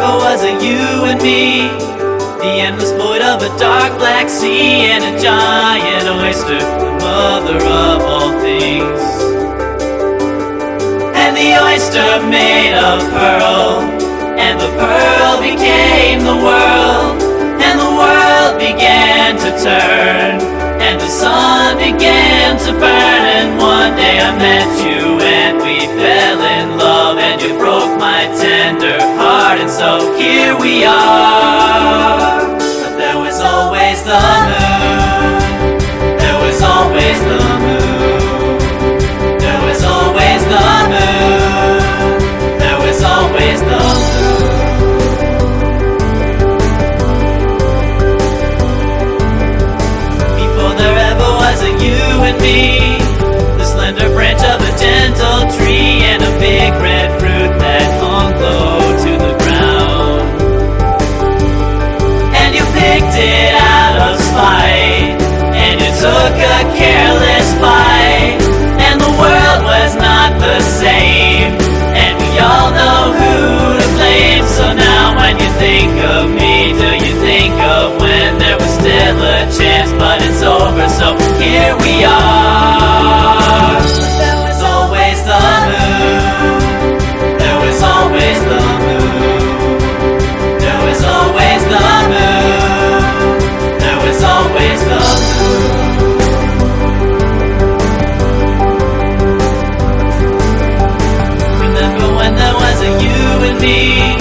ever was a you and me, the endless void of a dark black sea, and a giant oyster, the mother of all things. And the oyster made of pearl, and the pearl became the world, and the world began to turn, and the sun began to burn. And one day I met you and we fell in love, and you broke my tender heart, and so here we are. But there was always the moon, there was always the moon, there was always the moon, there was always the moon. Before there ever was a you and me, the slender branch of a gentle tree, and a big red fruit that hung low to the ground. And you picked it out of spite, and you took a careless bite, and the world was not the same, and we all know who to blame. So now when you think of me, do you think of when there was still a chance? But it's over, so here we are. There was always the moon, there was always the moon, there was always the moon, there was always the moon. Remember when there was a you and me,